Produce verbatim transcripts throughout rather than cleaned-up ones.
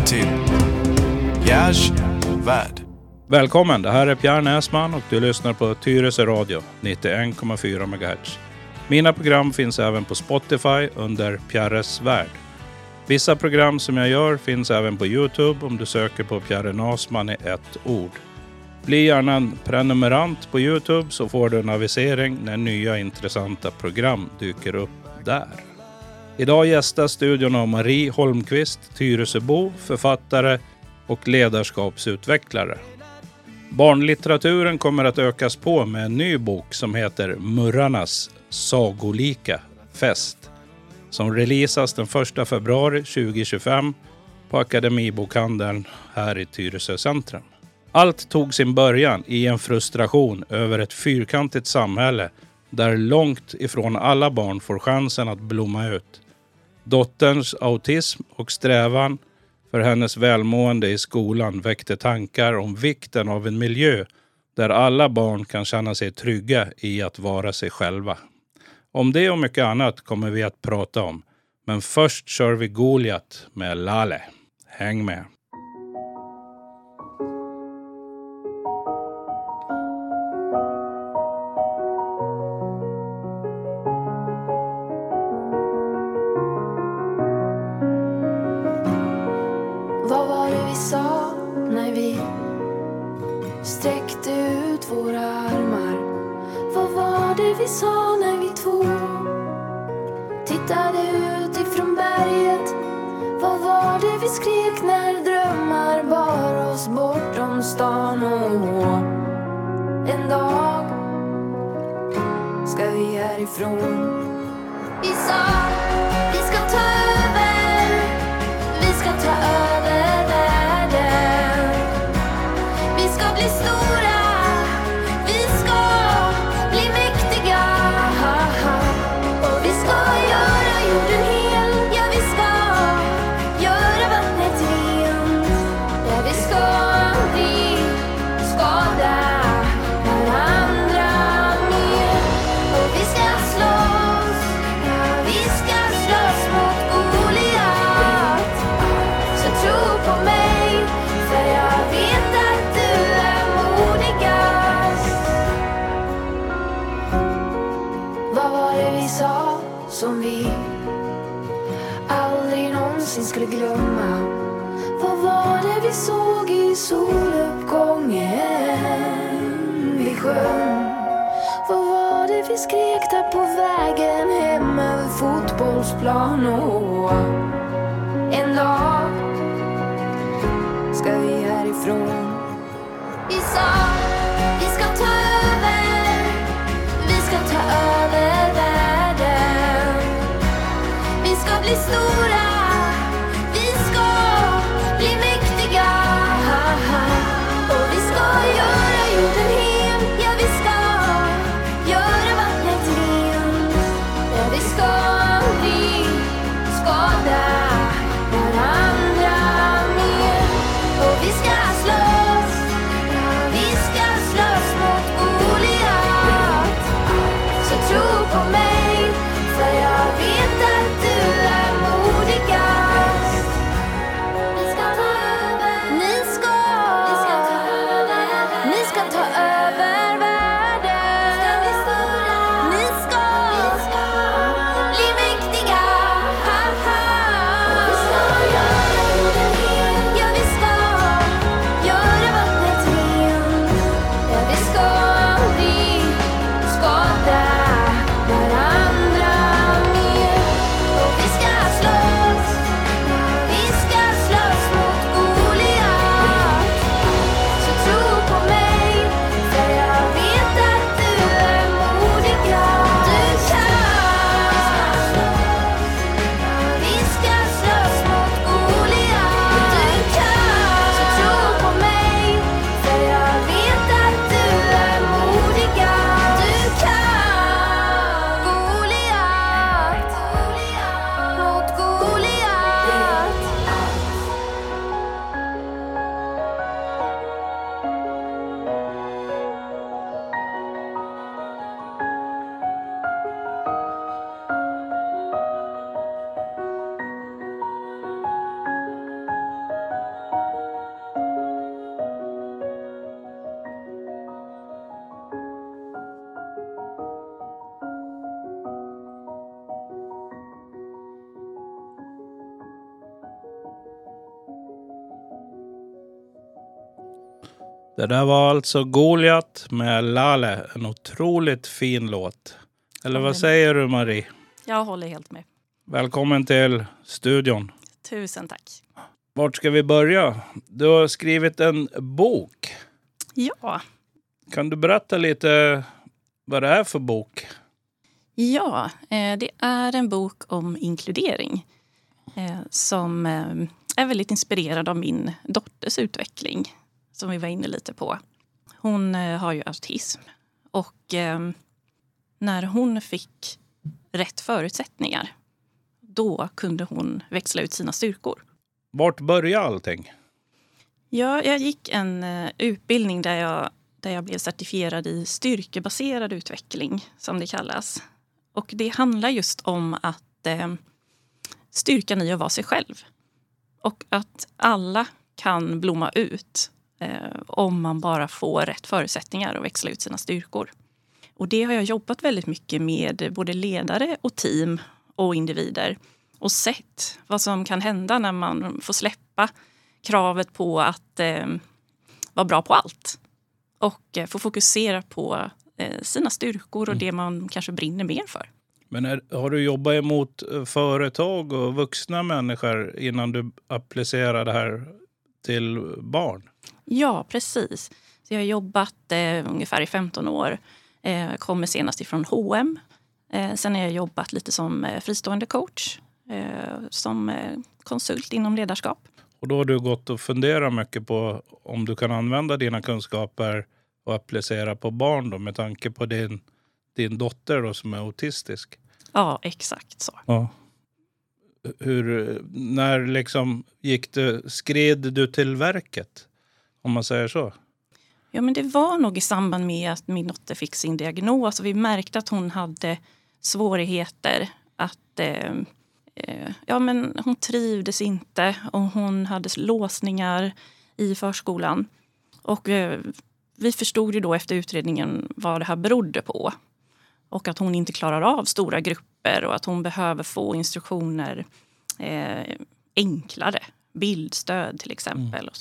till Pierres värld. Välkommen, det här är Pierre Näsman och du lyssnar på Tyresö Radio nittioen komma fyra megahertz. Mina program finns även på Spotify under Pierres värld. Vissa program som jag gör finns även på YouTube om du söker på Pierre Näsman i ett ord. Bli gärna en prenumerant på YouTube så får du en avisering när nya intressanta program dyker upp där. Idag gästar studion av Marie Holmqvist, Tyresöbo, författare och ledarskapsutvecklare. Barnlitteraturen kommer att ökas på med en ny bok som heter Murrarnas sagolika fest, som releasas den första februari tjugohundratjugofem på Akademibokhandeln här i Tyresö centrum. Allt tog sin början i en frustration över ett fyrkantigt samhälle där långt ifrån alla barn får chansen att blomma ut. Dotterns autism och strävan för hennes välmående i skolan väckte tankar om vikten av en miljö där alla barn kan känna sig trygga i att vara sig själva. Om det och mycket annat kommer vi att prata om. Men först kör vi Goliat med Lale. Häng med! Vad var det vi sa när vi sträckte ut våra armar? Vad var det vi sa när vi två tittade ut ifrån berget? Vad var det vi skrek när drömmar bar oss bortom stan? Och en dag ska vi härifrån. Vi sa vi ska ta över, vi ska ta över världen. Vi ska bli stora, vi ska bli mäktiga. Och vi ska göra jorden hel, ja vi ska göra vattnet rent. Ja vi ska aldrig skada varandra mer. Och vi ska slåss, ja vi ska slåss mot Goliat. Så tro på mig, för jag vet att du är modigast. Vad var det vi sa som vi aldrig någonsin skulle glömma? Vad var det vi såg i soluppgången vi sjöng? Vad var det vi skrek där på vägen hem över fotbollsplan? Och en dag ska vi härifrån. Vi sa vi ska ta över, vi ska ta över världen. Vi ska bli stora, vi ska bli mäktiga. Och vi ska göra jorden hel, ja vi ska göra vattnet rent. Ja vi ska aldrig skada varandra mer. Och vi ska slåss, ja vi ska slåss mot Goliat. Så tro Det där var alltså Goliat med Lale. En otroligt fin låt. Eller vad säger du, Marie? Jag håller helt med. Välkommen till studion. Tusen tack. Vart ska vi börja? Du har skrivit en bok. Ja. Kan du berätta lite vad det är för bok? Ja, det är en bok om inkludering. Som är väldigt inspirerad av min dotters utveckling. Som vi var inne lite på. Hon har ju autism. Och när hon fick rätt förutsättningar, då kunde hon växla ut sina styrkor. Vart började allting? Ja, jag gick en uh, utbildning där jag, där jag blev certifierad i styrkebaserad utveckling, som det kallas. Och det handlar just om att uh, styrkan i att vara sig själv. Och att alla kan blomma ut uh, om man bara får rätt förutsättningar och växla ut sina styrkor. Och det har jag jobbat väldigt mycket med både ledare och team och individer. Och sett vad som kan hända när man får släppa kravet på att eh, vara bra på allt. Och eh, få fokusera på eh, sina styrkor och det man kanske brinner mer för. Men är, har du jobbat emot företag och vuxna människor innan du applicerar det här till barn? Ja, precis. Så jag har jobbat eh, ungefär i femton år. Eh, kommer senast ifrån H och M. Eh, sen har jag jobbat lite som eh, fristående coach. Eh, som eh, konsult inom ledarskap. Och då har du gått och funderat mycket på om du kan använda dina kunskaper och applicera på barn då, med tanke på din, din dotter då, som är autistisk. Ja, exakt så. Ja. Hur, när liksom gick du, skred du till verket, om man säger så? Ja, men det var nog i samband med att min dotter fick sin diagnos och vi märkte att hon hade svårigheter att eh, Ja, men hon trivdes inte och hon hade låsningar i förskolan. Och vi förstod ju då efter utredningen vad det här berodde på. Och att hon inte klarar av stora grupper och att hon behöver få instruktioner eh, enklare. Bildstöd till exempel mm. och så.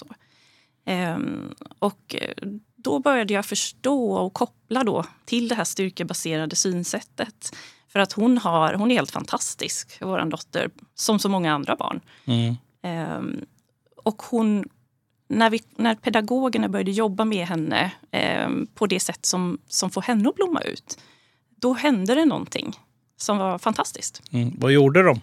Eh, och då började jag förstå och koppla då till det här styrkebaserade synsättet. För att hon, har, hon är helt fantastisk, vår dotter, som så många andra barn. Mm. Um, och hon, när, vi, när pedagogerna började jobba med henne um, på det sätt som, som får henne att blomma ut, då hände det någonting som var fantastiskt. Mm. Vad gjorde de?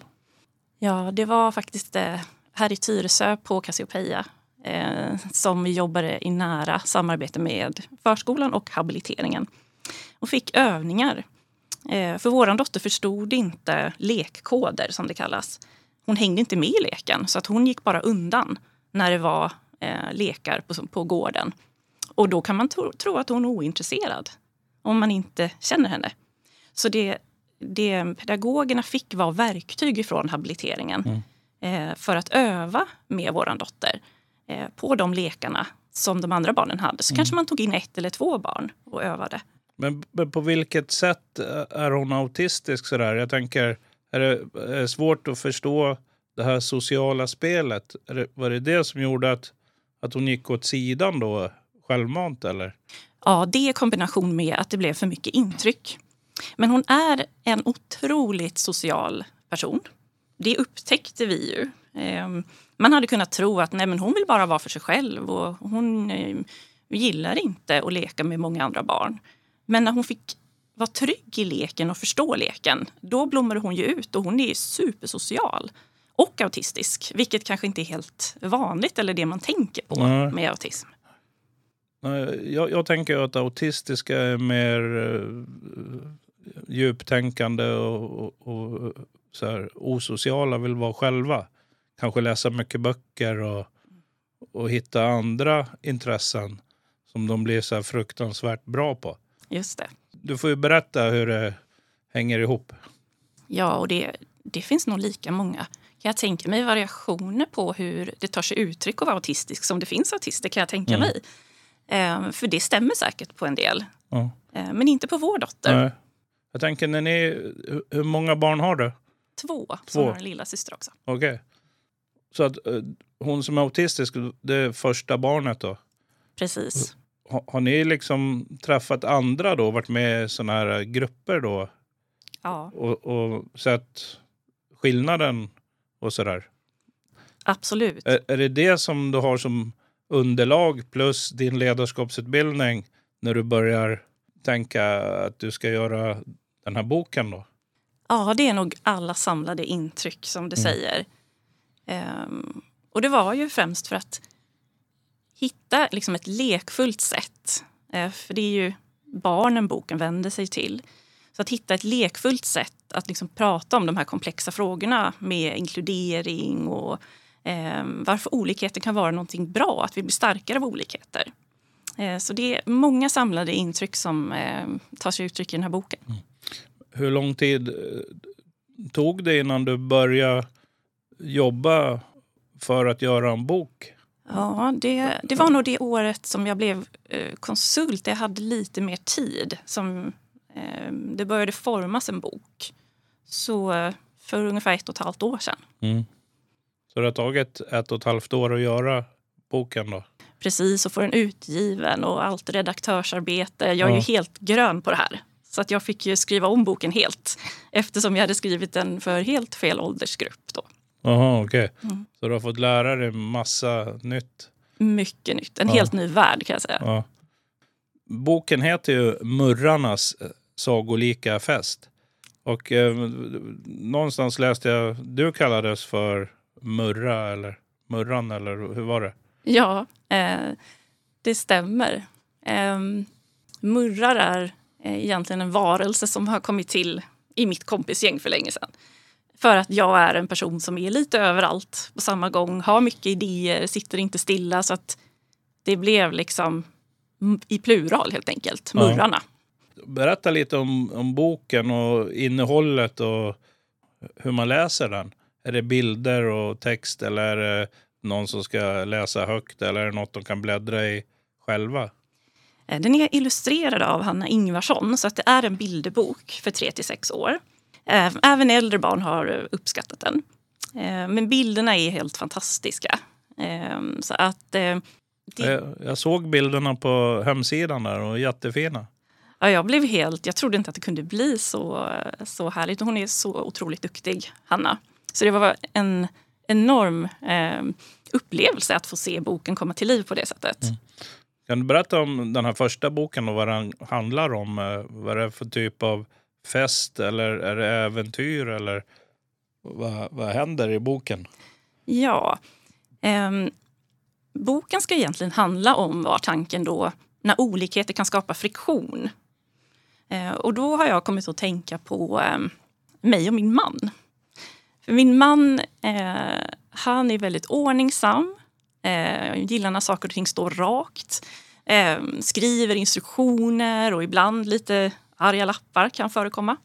Ja, det var faktiskt eh, här i Tyresö på Cassiopeia eh, som vi jobbade i nära samarbete med förskolan och habiliteringen. Och fick övningar. För våran dotter förstod inte lekkoder som det kallas. Hon hängde inte med i leken så att hon gick bara undan när det var eh, lekar på, på gården. Och då kan man tro, tro att hon är ointresserad om man inte känner henne. Så det, det pedagogerna fick var verktyg ifrån habiliteringen mm. eh, för att öva med våran dotter eh, på de lekarna som de andra barnen hade. Så mm. kanske man tog in ett eller två barn och övade. Men, men på vilket sätt är hon autistisk sådär? Jag tänker, är det, är det svårt att förstå det här sociala spelet? Är det, var det det som gjorde att, att hon gick åt sidan då, självmant eller? Ja, det är kombination med att det blev för mycket intryck. Men hon är en otroligt social person. Det upptäckte vi ju. Man hade kunnat tro att nej, men hon vill bara vara för sig själv och hon gillar inte att leka med många andra barn. Men när hon fick vara trygg i leken och förstå leken, då blommade hon ju ut och hon är supersocial och autistisk. Vilket kanske inte är helt vanligt eller det man tänker på Nej. med autism. Nej, jag, jag tänker att autistiska är mer uh, djuptänkande och, och, och så här, osociala, vill vara själva. Kanske läsa mycket böcker och, och hitta andra intressen som de blir så här fruktansvärt bra på. Just det. Du får ju berätta hur det hänger ihop. Ja, och det, det finns nog lika många. Kan jag tänka mig variationer på hur det tar sig uttryck att vara autistisk som det finns autister, kan jag tänka mm. mig. Eh, för det stämmer säkert på en del. Mm. Eh, men inte på vår dotter. Nej. Jag tänker, när ni, hur många barn har du? Två, Två. som har en lilla syster också. Okej. Okay. Så att hon som är autistisk, det är första barnet då? Precis. Har, har ni liksom träffat andra då? Varit med i sådana här grupper då? Ja, Och, och sett skillnaden och sådär? absolut. Är, är det det som du har som underlag plus din ledarskapsutbildning när du börjar tänka att du ska göra den här boken då? Ja, det är nog alla samlade intryck som du Mm. säger. Ehm, och det var ju främst för att hitta liksom ett lekfullt sätt. Eh, för det är ju barnen boken vänder sig till. Så att hitta ett lekfullt sätt att liksom prata om de här komplexa frågorna med inkludering och eh, varför olikheter kan vara någonting bra, att vi blir starkare av olikheter. Eh, så det är många samlade intryck som eh, tar sig uttryck i den här boken. Mm. Hur lång tid eh, tog det innan du började jobba för att göra en bok? Ja, det, det var nog det året som jag blev eh, konsult. Jag hade lite mer tid som eh, det började formas en bok. Så eh, för ungefär ett och ett halvt år sedan. Mm. Så det har tagit ett och ett halvt år att göra boken då? Precis, och få den utgiven och allt redaktörsarbete. Jag är Ja. ju helt grön på det här. Så att jag fick ju skriva om boken helt. Eftersom jag hade skrivit den för helt fel åldersgrupp då. Jaha, okej. Okay. Mm. Så du har fått lära dig massa nytt? Mycket nytt. En Ja. helt ny värld kan jag säga. Ja. Boken heter ju Murrarnas sagolika fest. Och eh, någonstans läste jag, du kallades för Murra eller Murran eller hur var det? Ja, eh, det stämmer. Eh, murrar är eh, egentligen en varelse som har kommit till i mitt kompisgäng för länge sedan. För att jag är en person som är lite överallt på samma gång, har mycket idéer, sitter inte stilla, så att det blev liksom m- i plural helt enkelt, Ja. murrarna. Berätta lite om, om boken och innehållet och hur man läser den. Är det bilder och text eller är det någon som ska läsa högt eller är det något de kan bläddra i själva? Eh, Den är illustrerad av Hanna Ingvarsson, så att det är en bilderbok för tre till sex år. Eh, Även äldre barn har uppskattat den. Eh, Men bilderna är helt fantastiska. Eh, Så att eh, det, Jag, jag såg bilderna på hemsidan där och jättefina. ja, jag blev helt, jag trodde inte att det kunde bli så, så härligt. Hon är så otroligt duktig, Hanna. Så det var en enorm eh, upplevelse att få se boken komma till liv på det sättet. Mm. Kan du berätta om den här första boken och vad den handlar om? Eh, Vad är det för typ av fest eller är det äventyr eller vad, vad händer i boken? Ja, ehm, boken ska egentligen handla om var tanken då när olikheter kan skapa friktion. Eh, och då har jag kommit att tänka på eh, mig och min man. För min man, eh, han är väldigt ordningsam, eh, gillar när saker och ting står rakt, eh, skriver instruktioner och ibland lite arga lappar kan förekomma.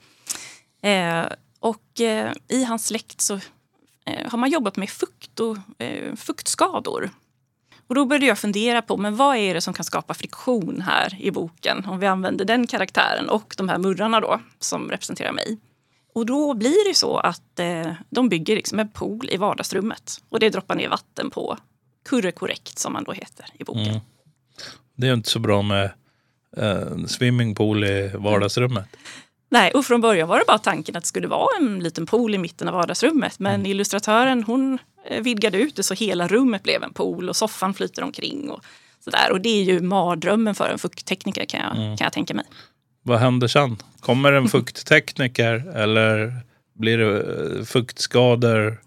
Eh, och eh, i hans släkt så eh, har man jobbat med fukt och eh, fuktskador. Och då började jag fundera på, men vad är det som kan skapa friktion här i boken om vi använder den karaktären och de här murrarna då som representerar mig. Och då blir det så att eh, de bygger liksom en pool i vardagsrummet och det droppar ner vatten på Kurre Korrekt som man då heter i boken. Mm. Det är inte så bra med en swimmingpool i vardagsrummet. Nej, och från början var det bara tanken att det skulle vara en liten pool i mitten av vardagsrummet. Men mm. illustratören, hon vidgade ut det så hela rummet blev en pool och soffan flyter omkring och sådär. Och det är ju mardrömmen för en fukttekniker kan jag, mm. kan jag tänka mig. Vad händer sen? Kommer en fukttekniker eller blir det fuktskador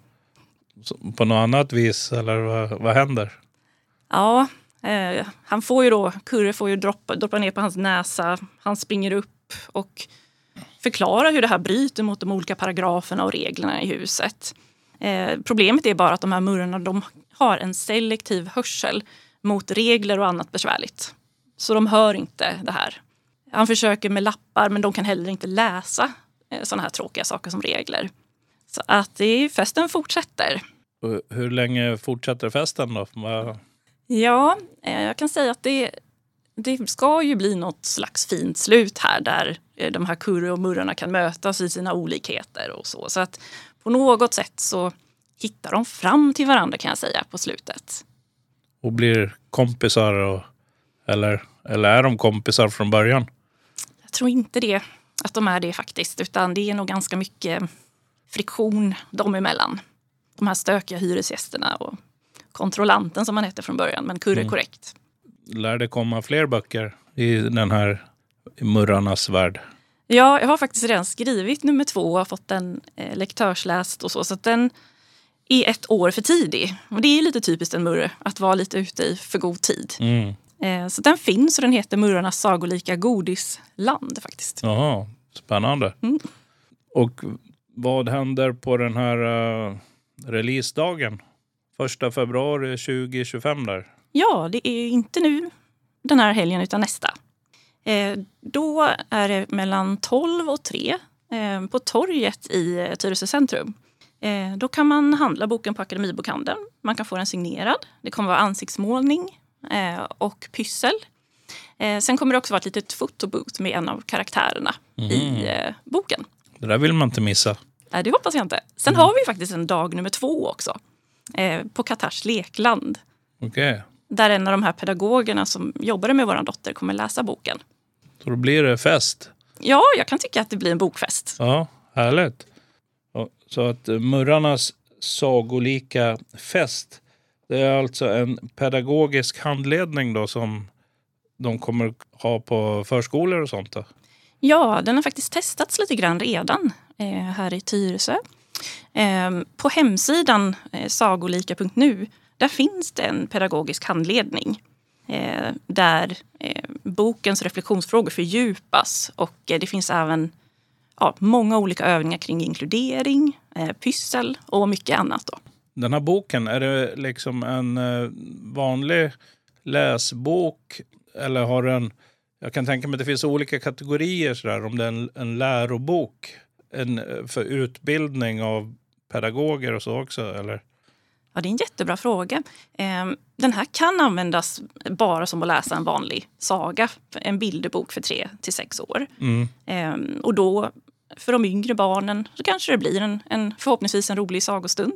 på något annat vis? Eller vad, vad händer? Ja, eh, han får ju då, Kurre får ju droppa, droppa ner på hans näsa. Han springer upp och förklarar hur det här bryter mot de olika paragraferna och reglerna i huset. Eh, problemet är bara att de här murrarna, de har en selektiv hörsel mot regler och annat besvärligt. Så de hör inte det här. Han försöker med lappar men de kan heller inte läsa eh, sådana här tråkiga saker som regler. Så att det är, festen fortsätter. Och hur länge fortsätter festen då? Vad... Ja, eh, jag kan säga att det, det ska ju bli något slags fint slut här där eh, de här Kurre och murrarna kan mötas i sina olikheter och så. Så att på något sätt så hittar de fram till varandra kan jag säga på slutet. Och blir kompisar och, eller Eller är de kompisar från början? Jag tror inte det, att de är det faktiskt. Utan det är nog ganska mycket friktion dem emellan. De här stökiga hyresgästerna och kontrollanten som man heter från början. Men Kurre mm. korrekt. Lär det komma fler böcker i den här murrarnas värld? Ja, jag har faktiskt redan skrivit nummer två och har fått den eh, lektörsläst och så. Så att den är ett år för tidig. Och det är lite typiskt en murre att vara lite ute i för god tid. Mm. Eh, så den finns och den heter Murrarnas sagolika godisland faktiskt. Jaha, spännande. Mm. Och vad händer på den här uh, releasedagen? Första februari tjugo tjugofem där. Ja, det är inte nu den här helgen utan nästa. Eh, då är det mellan tolv och tre eh, på torget i eh, Tyresö centrum. Eh, då kan man handla boken på Akademibokhandeln. Man kan få den signerad. Det kommer vara ansiktsmålning eh, och pyssel. Eh, sen kommer det också vara ett litet fotobooth med en av karaktärerna mm. i eh, boken. Det där vill man inte missa. Nej, det hoppas jag inte. Sen mm. har vi faktiskt en dag nummer två också. Eh, på Katars lekland. Okej. Okay. Där en av de här pedagogerna som jobbade med vår dotter kommer läsa boken. Så då blir det fest? Ja, jag kan tycka att det blir en bokfest. Ja, härligt. Så att Murrarnas sagolika fest, det är alltså en pedagogisk handledning då som de kommer ha på förskolor och sånt då? Ja, den har faktiskt testats lite grann redan eh, här i Tyresö. Eh, på hemsidan eh, sagolika punkt nu där finns det en pedagogisk handledning eh, där eh, bokens reflektionsfrågor fördjupas och eh, det finns även ja, många olika övningar kring inkludering, eh, pyssel och mycket annat då. Den här boken, är det liksom en eh, vanlig läsbok eller har den, jag kan tänka mig att det finns olika kategorier sådär, om det är en, en lärobok en, för utbildning av pedagoger och så också eller? Ja, det är en jättebra fråga. Den här kan användas bara som att läsa en vanlig saga. En bilderbok för tre till sex år. Mm. Och då, för de yngre barnen, så kanske det blir en, en förhoppningsvis en rolig sagostund.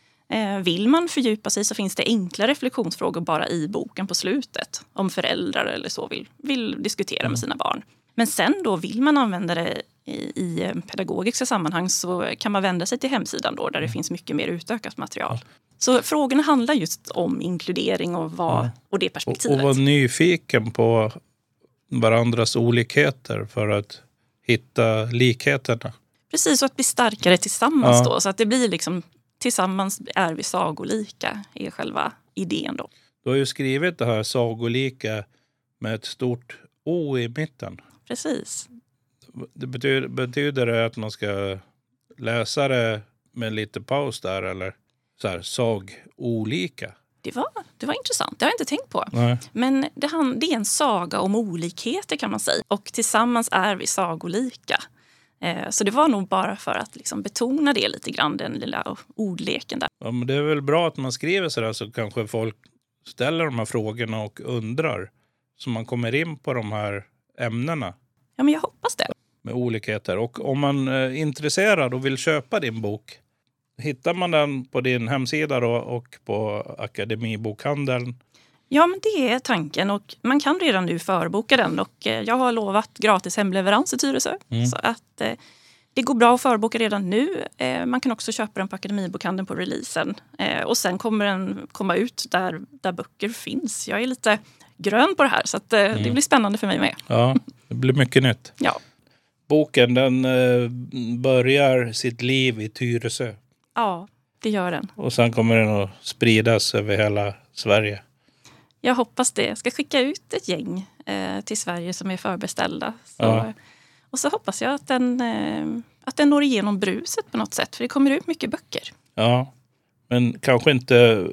Vill man fördjupa sig så finns det enkla reflektionsfrågor bara i boken på slutet. Om föräldrar eller så vill, vill diskutera mm. med sina barn. Men sen då vill man använda det i, i pedagogiska sammanhang så kan man vända sig till hemsidan då där det finns mycket mer utökat material. Så frågorna handlar just om inkludering och, vad, ja. och det perspektivet. Och, och vara nyfiken på varandras olikheter för att hitta likheterna. Precis, och att bli starkare tillsammans ja. då. Så att det blir liksom, tillsammans är vi sagolika är själva idén då. Du har ju skrivit det här sagolika med ett stort O i mitten. Precis. Det betyder, betyder det att man ska läsa det med lite paus där eller så här, sag olika? Det var, det var intressant, det har jag inte tänkt på. Nej. Men det, det är en saga om olikheter kan man säga. Och tillsammans är vi sagolika. Eh, så det var nog bara för att liksom betona det lite grann, den lilla ordleken där. Ja, men det är väl bra att man skriver så där så kanske folk ställer de här frågorna och undrar. Så man kommer in på de här ämnena. Ja, men jag hoppas det. Med olikheter. Och om man är intresserad och vill köpa din bok, hittar man den på din hemsida då och på Akademibokhandeln? Ja, men det är tanken och man kan redan nu förboka den och jag har lovat gratis hemleverans i Tyresö. Mm. Så att eh, det går bra att förboka redan nu. Eh, man kan också köpa den på Akademibokhandeln på releasen. Eh, och sen kommer den komma ut där, där böcker finns. Jag är lite grön på det här så att, eh, mm. det blir spännande för mig med. Ja, det blir mycket nytt. Ja. Boken den eh, börjar sitt liv i Tyresö. Ja, det gör den. Och sen kommer den att spridas över hela Sverige. Jag hoppas det. Jag ska skicka ut ett gäng eh, till Sverige som är förbeställda. Så, ja. Och så hoppas jag att den, eh, att den når igenom bruset på något sätt. För det kommer ut mycket böcker. Ja, men kanske inte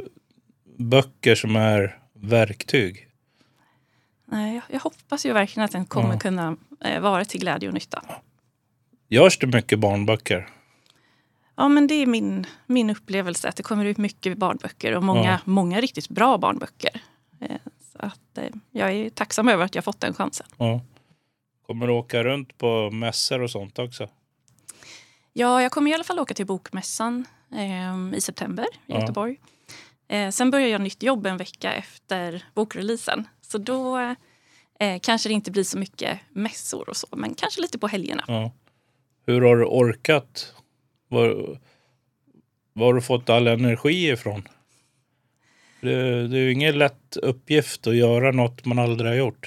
böcker som är verktyg. Nej, jag, jag hoppas ju verkligen att den kommer ja. kunna eh, vara till glädje och nytta. Görs det mycket barnböcker? Ja, men det är min, min upplevelse att det kommer ut mycket barnböcker och många, ja. många riktigt bra barnböcker. Eh, så att, eh, jag är tacksam över att jag fått den chansen. Ja. Kommer du åka runt på mässor och sånt också? Ja, jag kommer i alla fall åka till Bokmässan eh, i september i ja. Göteborg. Eh, sen börjar jag nytt jobb en vecka efter bokreleasen. Så då Eh, kanske det inte blir så mycket mässor och så, men kanske lite på helgerna. Ja. Hur har du orkat? Var, var har du fått all energi ifrån? Det, det är ju ingen lätt uppgift att göra något man aldrig har gjort.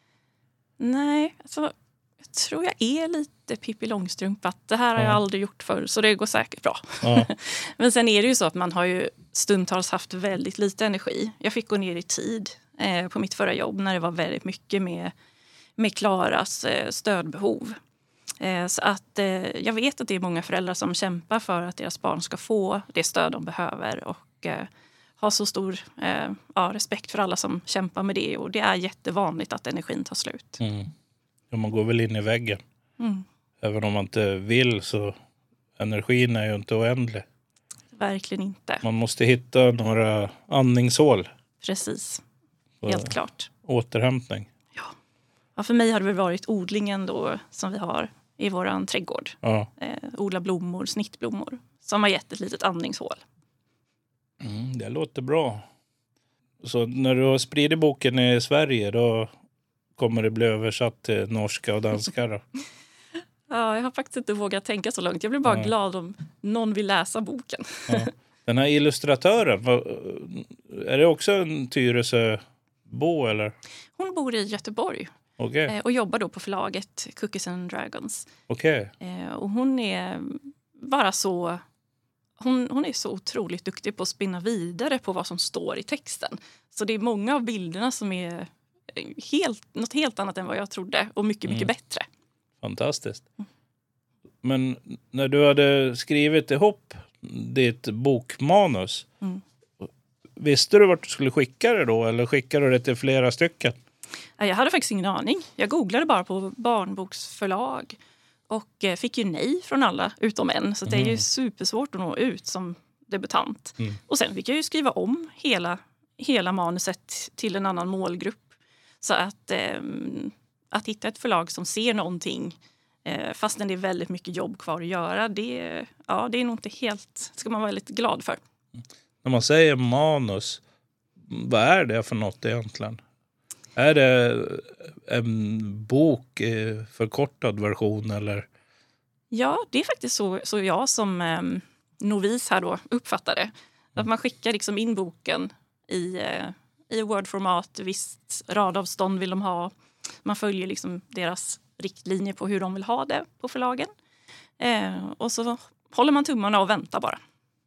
Nej, alltså, jag tror jag är lite Pippi Långstrump. Att det här har Ja. jag aldrig gjort förr, så det går säkert bra. Ja. Men sen är det ju så att man har ju stundtals haft väldigt lite energi. Jag fick gå ner i tid eh, på mitt förra jobb när det var väldigt mycket med, med Klaras eh, stödbehov. Eh, så att eh, jag vet att det är många föräldrar som kämpar för att deras barn ska få det stöd de behöver och eh, ha så stor eh, ja, respekt för alla som kämpar med det. Och det är jättevanligt att energin tar slut. Mm. Ja, man går väl in i väggen. Mm. Även om man inte vill så energin är ju inte oändlig. Verkligen inte. Man måste hitta några andningshål. Precis. för Helt klart. Återhämtning. Ja, för mig har det väl varit odlingen då som vi har i våran trädgård. Ja. Eh, odla blommor, snittblommor. Som har gett ett litet andningshål. Mm, det låter bra. Så när du har spridit boken i Sverige då kommer det bli översatt till norska och danska då? Ja, jag har faktiskt inte vågat tänka så långt. Jag blir bara Ja. glad om någon vill läsa boken. Ja. Den här illustratören, vad- är det också en Tyresöbo eller? Hon bor i Göteborg Okej, eh, och jobbar då på förlaget Cookies and Dragons. okej. Eh, och hon är bara så... Hon, hon är så otroligt duktig på att spinna vidare på vad som står i texten. Så det är många av bilderna som är helt, något helt annat än vad jag trodde. Och mycket, mycket Mm. bättre. Fantastiskt. Men när du hade skrivit ihop ditt bokmanus, Mm. visste du vart du skulle skicka det då? Eller skickade du det till flera stycken? Nej, Jag hade faktiskt ingen aning. Jag googlade bara på barnboksförlag och eh, fick ju nej från alla utom en. Så det är ju Mm. supersvårt att nå ut som debutant. Mm. Och sen fick jag ju skriva om hela, hela manuset till en annan målgrupp. Så att, eh, att hitta ett förlag som ser någonting eh, fastän det är väldigt mycket jobb kvar att göra, det, ja, det är nog inte helt, ska man vara väldigt glad för. När man säger manus, vad är det för något egentligen? Är det en bok i förkortad version eller? Ja, det är faktiskt så, så jag som eh, novis här då uppfattar det. Att man skickar liksom in boken i, eh, i Word-format, visst radavstånd vill de ha. Man följer liksom deras riktlinjer på hur de vill ha det på förlagen. Eh, och så håller man tummarna och väntar bara.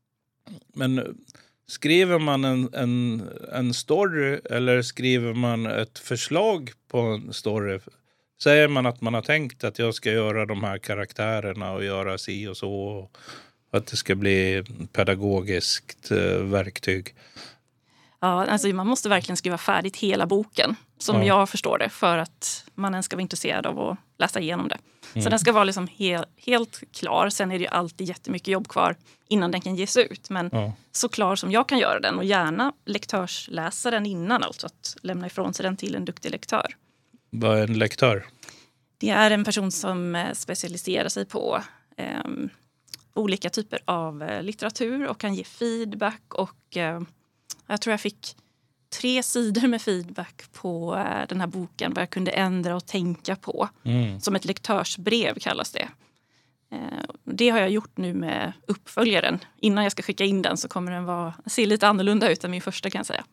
Men skriver man en, en, en story eller skriver man ett förslag på en story? Säger man att man har tänkt att jag ska göra de här karaktärerna och göra si och så, och att det ska bli pedagogiskt eh, verktyg? Ja, alltså man måste verkligen skriva färdigt hela boken, som Ja. jag förstår det, för att man ens ska vara intresserad av att läsa igenom det. Så Mm. den ska vara liksom he- helt klar. Sen är det ju alltid jättemycket jobb kvar innan den kan ges ut. Men Ja. så klar som jag kan göra den, och gärna lektörsläsa den innan, alltså att lämna ifrån sig den till en duktig lektör. Vad är en lektör? Det är en person som eh, specialiserar sig på eh, olika typer av eh, litteratur och kan ge feedback. Och eh, jag tror jag fick tre sidor med feedback på eh, den här boken, vad jag kunde ändra och tänka på. Mm. Som ett lektörsbrev kallas det. Eh, det har jag gjort nu med uppföljaren. Innan jag ska skicka in den så kommer den vara, se lite annorlunda ut än min första, kan jag säga.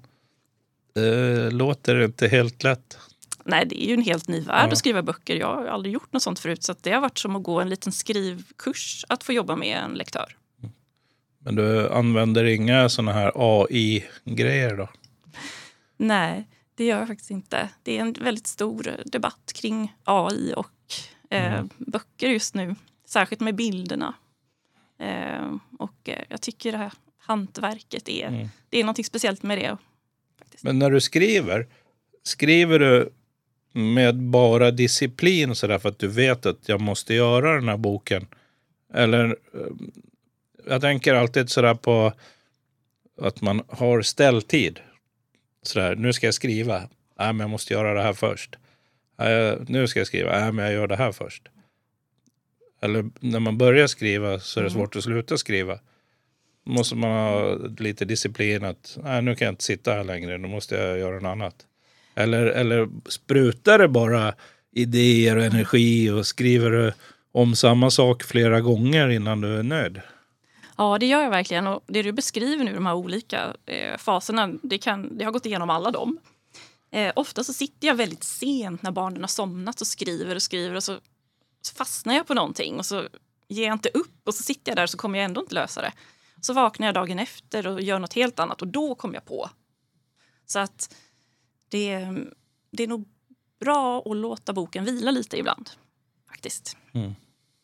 Det låter inte helt lätt. Nej, det är ju en helt ny värld Ja. att skriva böcker. Jag har aldrig gjort något sånt förut. Så att det har varit som att gå en liten skrivkurs att få jobba med en lektör. Men du använder inga såna här A I-grejer då? Nej, det gör jag faktiskt inte. Det är en väldigt stor debatt kring A I och eh, Mm. böcker just nu. Särskilt med bilderna. Eh, och eh, jag tycker det här hantverket är, Mm. det är något speciellt med det. Faktiskt. Men när du skriver, skriver du med bara disciplin så där för att du vet att jag måste göra den här boken? Eller eh, jag tänker alltid så där på att man har ställtid. Så där, nu ska jag skriva. Nej, men jag måste göra det här först. Nej, nu ska jag skriva. Nej, men jag gör det här först. Eller när man börjar skriva så är det Mm. svårt att sluta skriva. Måste man ha lite disciplin att nej, nu kan jag inte sitta här längre, nu måste jag göra något annat. Eller, eller sprutar det bara idéer och energi och skriver du om samma sak flera gånger innan du är nöjd? Ja, det gör jag verkligen. Och det du beskriver nu, de här olika eh, faserna, det, kan, det har gått igenom alla dem. Eh, ofta så sitter jag väldigt sent när barnen har somnat och skriver och skriver och så, så fastnar jag på någonting och så ger jag inte upp och så sitter jag där och så kommer jag ändå inte lösa det. Så vaknar jag dagen efter och gör något helt annat och då kommer jag på. Så att det, det är nog bra att låta boken vila lite ibland, faktiskt. Mm.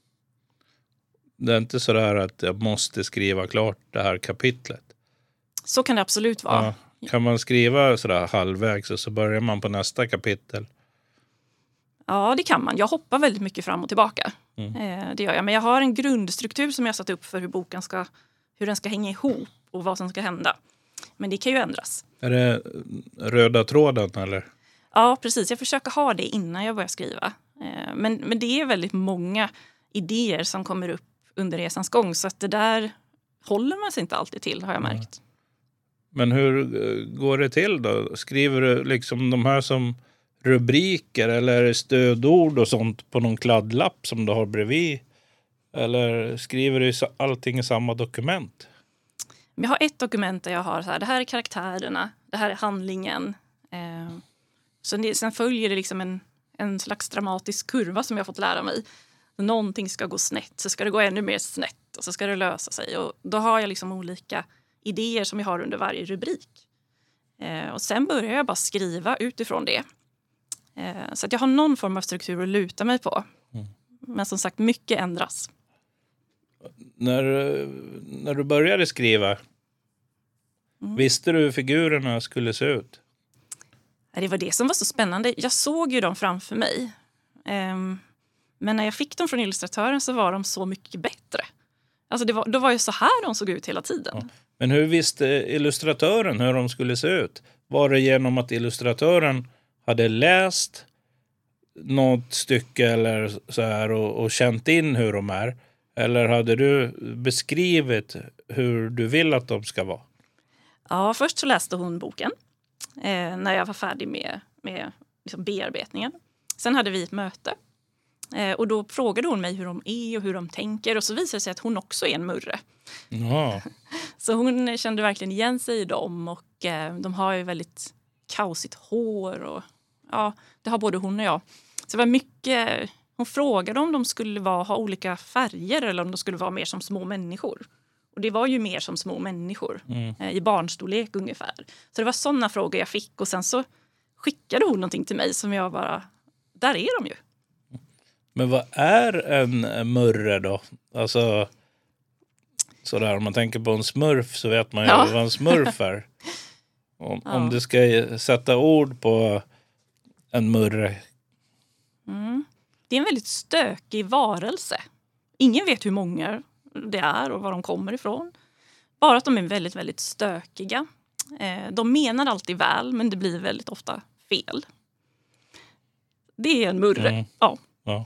Det är inte så där att jag måste skriva klart det här kapitlet. Så kan det absolut vara. Ja. Kan man skriva sådär halvvägs och så börjar man på nästa kapitel? Ja, det kan man. Jag hoppar väldigt mycket fram och tillbaka. Mm. Eh, det gör jag. Men jag har en grundstruktur som jag satt upp för hur boken ska, hur den ska hänga ihop och vad som ska hända. Men det kan ju ändras. Är det röda tråden eller? Ja, precis. Jag försöker ha det innan jag börjar skriva. Eh, men, men det är väldigt många idéer som kommer upp under resans gång. Så att det där håller man sig inte alltid till, har jag märkt. Mm. Men hur går det till då? Skriver du liksom de här som rubriker eller stödord och sånt på någon kladdlapp som du har bredvid? Eller skriver du allting i samma dokument? Jag har ett dokument där jag har så här, det här är karaktärerna, det här är handlingen. Eh, så det, sen följer det liksom en, en slags dramatisk kurva som jag har fått lära mig. Någonting ska gå snett, så ska det gå ännu mer snett och så ska det lösa sig. Och då har jag liksom olika idéer som jag har under varje rubrik. Eh, och sen börjar jag bara skriva utifrån det. Eh, så att jag har någon form av struktur att luta mig på. Mm. Men som sagt, mycket ändras. När, när du började skriva, mm. visste du hur figurerna skulle se ut? Det var det som var så spännande. Jag såg ju dem framför mig. Eh, men när jag fick dem från illustratören så var de så mycket bättre. Alltså det var, då var ju så här de såg ut hela tiden. Ja. Men hur visste illustratören hur de skulle se ut? Var det genom att illustratören hade läst något stycke eller så här och, och känt in hur de är? Eller hade du beskrivit hur du vill att de ska vara? Ja, först så läste hon boken eh, när jag var färdig med, med liksom bearbetningen. Sen hade vi ett möte. Eh, och då frågade hon mig hur de är och hur de tänker. Och så visade det sig att hon också är en murre. Ja. Så hon kände verkligen igen sig i dem. Och eh, de har ju väldigt kaosigt hår. Och, ja, det har både hon och jag. Så det var mycket... Hon frågade om de skulle vara, ha olika färger eller om de skulle vara mer som små människor. Och det var ju mer som små människor. Mm. Eh, I barnstorlek ungefär. Så det var sådana frågor jag fick. Och sen så skickade hon någonting till mig som jag bara... Där är de ju. Men vad är en murre då? Alltså, sådär, om man tänker på en smurf så vet man ju ja. vad en smurf är. Om, ja. om du ska sätta ord på en murre. Mm. Det är en väldigt stökig varelse. Ingen vet hur många det är och var de kommer ifrån. Bara att de är väldigt, väldigt stökiga. Eh, de menar alltid väl, men det blir väldigt ofta fel. Det är en murre, mm. ja. ja.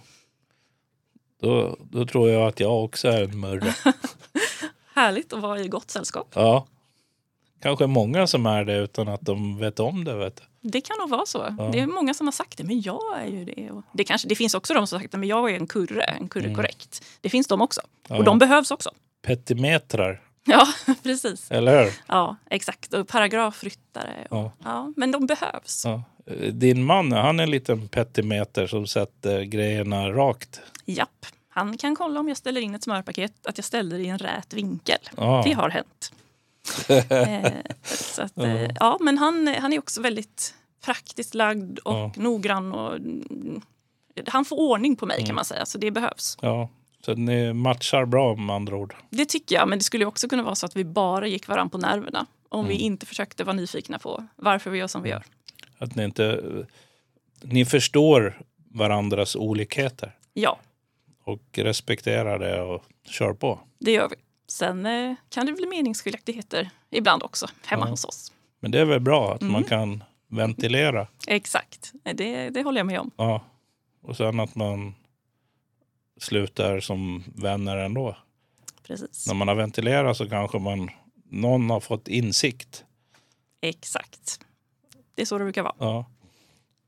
Då, då tror jag att jag också är en murre. Härligt att vara i gott sällskap. Ja. Kanske många som är det utan att de vet om det, vet du. Det kan nog vara så. Ja. Det är många som har sagt det, men jag är ju det. Och det, kanske, det finns också de som har sagt det, men jag är en kurre, en kurre mm. korrekt. Det finns de också. Ja. Och de behövs också. Petimetrar. Ja, precis. Eller hur? Ja, exakt. Och paragrafryttare. Och, ja. Ja, men de behövs. Ja. Din man, han är en liten petimeter som sätter grejerna rakt. Japp. Han kan kolla om jag ställer in ett smörpaket att jag ställer det i en rät vinkel. Ja. Det har hänt. eh, så att, ja. Eh, ja, men han, han är också väldigt praktiskt lagd och ja. noggrann. Och, han får ordning på mig mm. kan man säga, så det behövs. Ja, så ni matchar bra med andra ord. Det tycker jag, men det skulle också kunna vara så att vi bara gick varann på nerverna. Om mm. vi inte försökte vara nyfikna på varför vi gör som vi gör. Att ni inte... Ni förstår varandras olikheter. Ja. Och respekterar det och kör på. Det gör vi. Sen eh, kan det bli meningsskiljaktigheter ibland också hemma ja. hos oss. Men det är väl bra att mm. man kan ventilera. Exakt, det, det håller jag med om. Ja, och sen att man slutar som vänner ändå. Precis. När man har ventilerat så kanske man någon har fått insikt. Exakt. Det är så det brukar vara. Ja.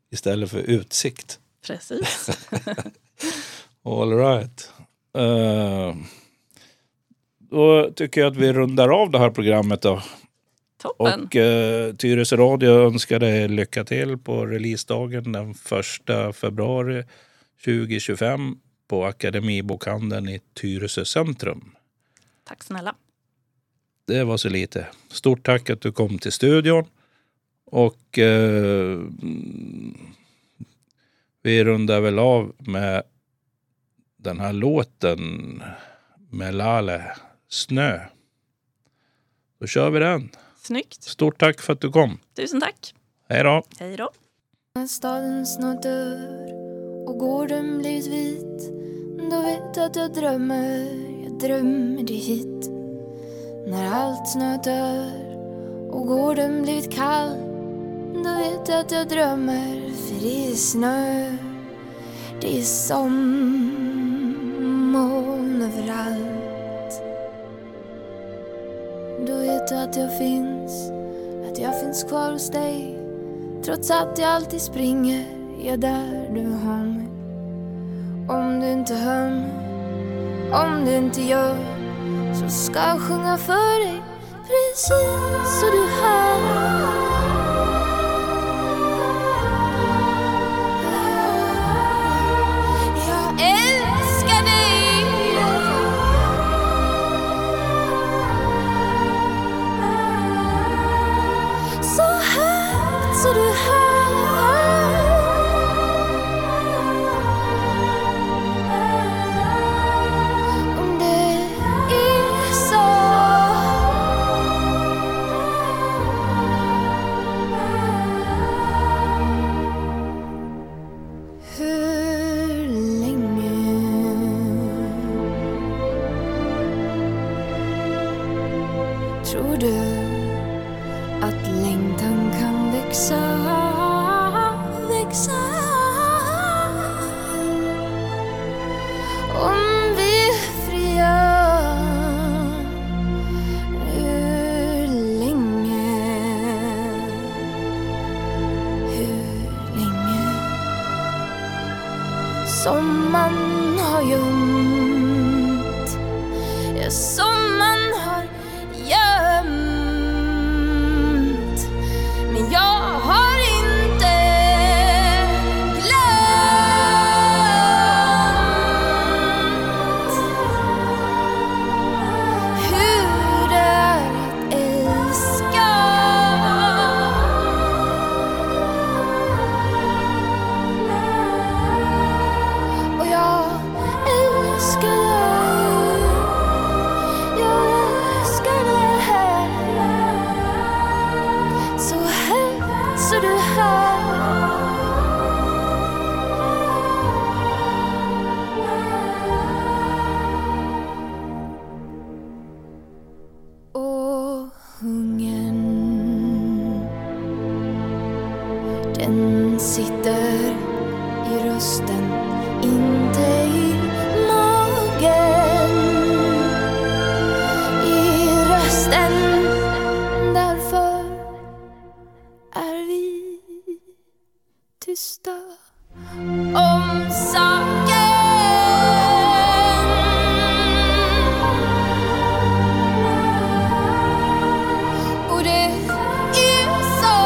istället för utsikt. Precis. All right. Uh, då tycker jag att vi rundar av det här programmet då. Toppen. Och uh, Tyresö Radio önskar dig lycka till på releasedagen den första februari tjugo tjugofem på Akademibokhandeln i Tyresö centrum. Tack snälla. Det var så lite. Stort tack att du kom till studion. Och uh, vi rundar väl av med den här låten med Lale, Snö. Då kör vi den. Snyggt. Stort tack för att du kom. Tusen tack. Hej då. Hej då. När staden snart dör och gården blivit vit, då vet jag att jag drömmer, jag drömmer dig hit. När allt snö dör och gården blivit kall, då vet jag att jag drömmer, för det är snö. Det är som moln överallt. Då vet jag att jag finns, att jag finns kvar hos dig. Trots att jag alltid springer, jag där du har mig. Om du inte hör mig, om du inte gör, så ska jag sjunga för dig, precis så du hör. Så du hör, om det är så, hur länge tror du att längtan kan växa, växa? Om vi är fria, hur länge, hur länge som man har gömt, ja, som man har gömt. Men jag har inte glömt hur det är att älska. Och jag älskar dig, jag älskar dig här. Så högt så du hör. Och hungern, den sitter i rösten, inte i magen. I rösten, därför är vi tysta om saken. Och det är så,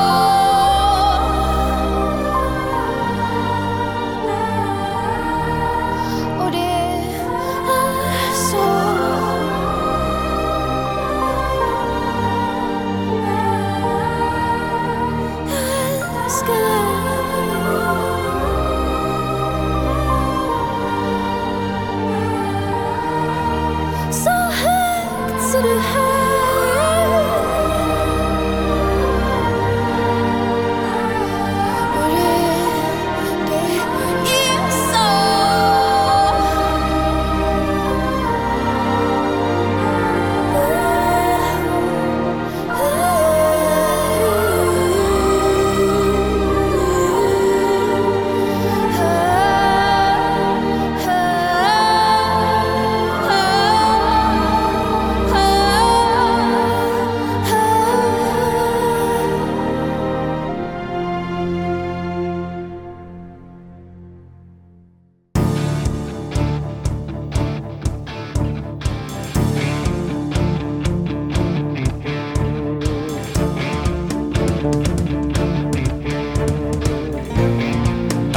och det är så. Så högt så du hör. Och det, det är så.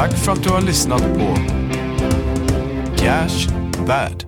Tack för att du har lyssnat på Pierres värld.